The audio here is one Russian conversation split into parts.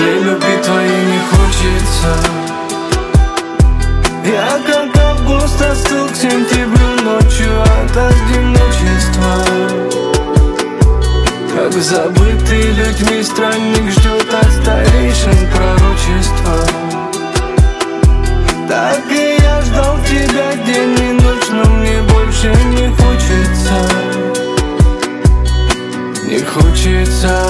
Мне любви твоей не хочется. Я как август остыл к сентябрю ночью от одиночества. Как забытый людьми странник ждет от старейшин пророчества. Так и я ждал тебя день и ночь, но мне больше не хочется. Не хочется.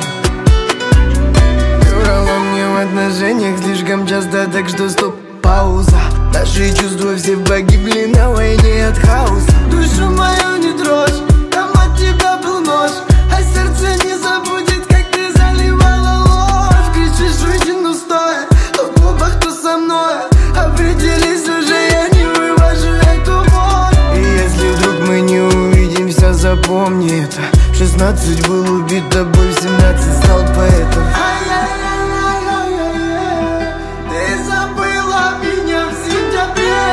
Ты врала мне в отношениях слишком часто, так что стоп, пауза. Наши чувства все погибли на войне от хаоса. Душу мою не трожь, там от тебя был нож, а сердце не забудет, как ты заливала ложь. Кричишь, выкину стоя, то в клубах, то со мной. Определись уже, я не вывожу эту боль. И если вдруг мы не увидимся, запомни это. В 16 был убит тобой, в 17 стал поэтом. Ты забыла меня в сентябре.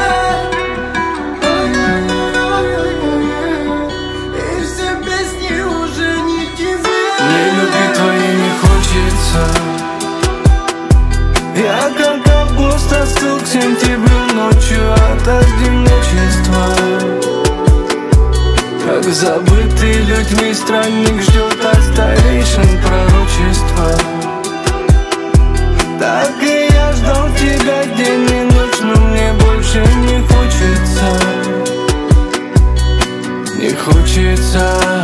И все песни уже не тебе. Мне любви твоей не хочется. Я как август остыл к сентябрю ночью от одиночества. Как забытый людьми странник ждет от старейшин пророчества. Так и я ждал тебя день и ночь, но мне больше не хочется. Не хочется.